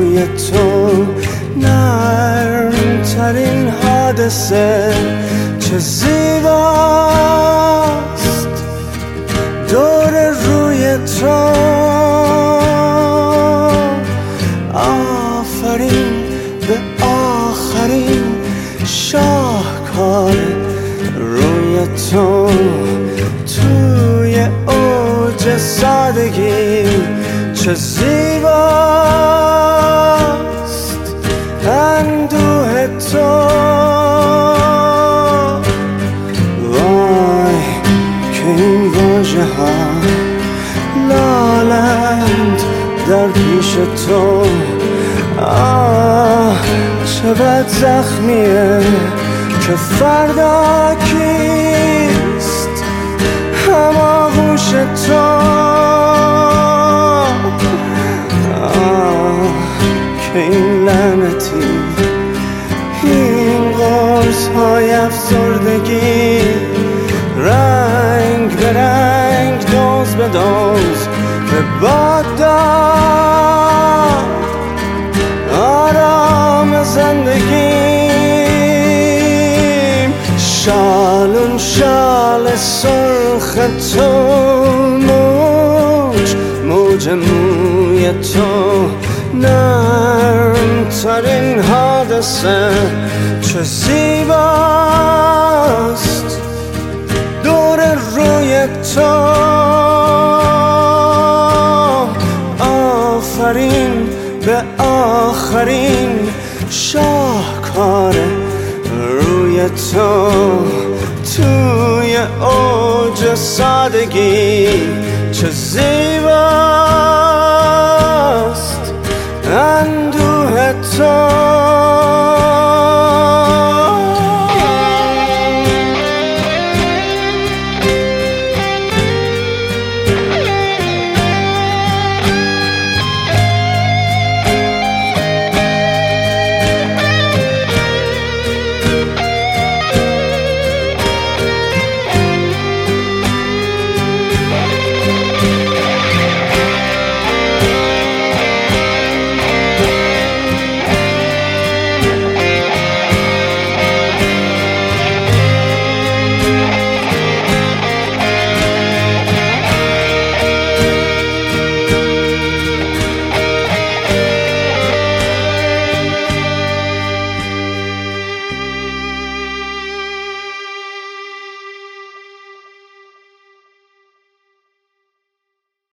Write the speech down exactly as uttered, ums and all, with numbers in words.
روی تو نرم ترین حادثه چه زیباست دور روی تو آفرین به آخرین شاهکار روی تو توی اوج سادگی چه زیباست اندوه تو وای که این واژه ها لالند در پیش تو آه چه بد زخمیه که فردا کیست هماغوش تو آه که این لعنتی این قرص های افسردگی رنگ به رنگ دوز به دوز به باد داد آرام زندگیم شالون شال سرخ تو موج موج موی تو نرم ترین حادثه چه زیباست دور روی تو آفرین به آخرین شاهکار روی تو توی اوج سادگی چه زیباست اندوه تو